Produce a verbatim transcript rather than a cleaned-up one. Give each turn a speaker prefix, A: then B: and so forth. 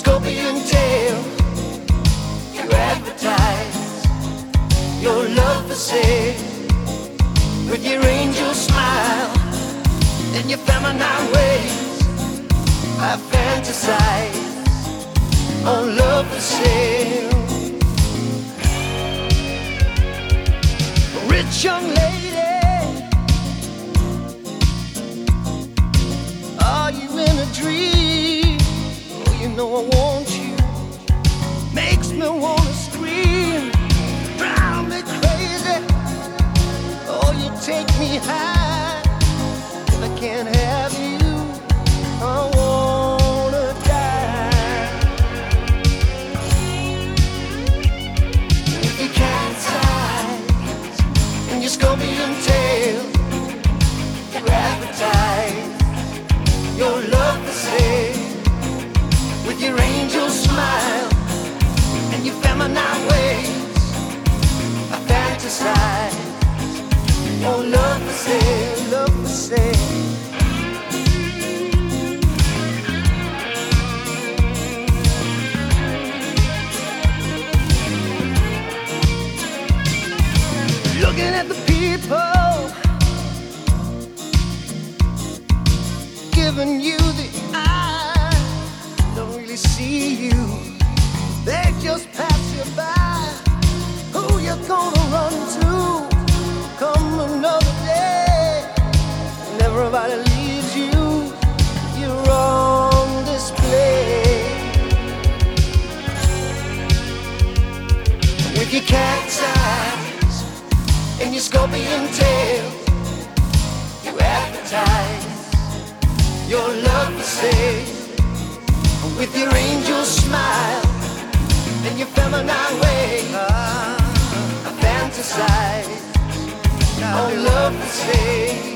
A: scorpion tail. You advertise your love for sale with your angel smile and your feminine ways. I fantasize on love for sale. Rich young lady, are you in a dream? Oh, you know I want you. Makes me wanna scream, drive me crazy. Oh, you take me high. If I can't have you, I wanna die. If you can't size and your scorpion tail, you advertise your love for sale with your angel smile and your feminine ways. I fantasize on love for sale, love for sale. Looking at the people giving you the eye, don't really see you. They just pass you by. Who you gonna run to? Come another day, and everybody leaves you. You're on display with your cat's eyes and your scorpion tail. You advertise your love for sale with your angel smile and your feminine way. I fantasize on love for sale.